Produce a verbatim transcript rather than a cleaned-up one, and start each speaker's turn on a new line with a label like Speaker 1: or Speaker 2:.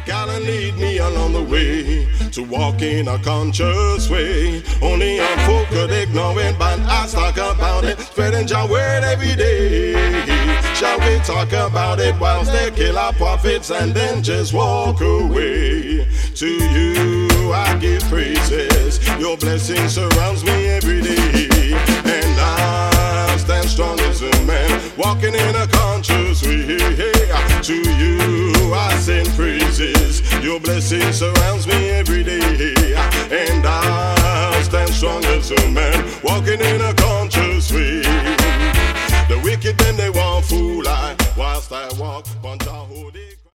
Speaker 1: gotta lead me along the way to walk in a conscious way. Only a fool could ignore it, but I talk about it, spreading your word every day. Shall we talk about it whilst they kill our prophets and then just walk away? To you I give praises, your blessing surrounds me every day, and I stand strong as a man, walking in a conscious way. To you I sing praises, your blessing surrounds me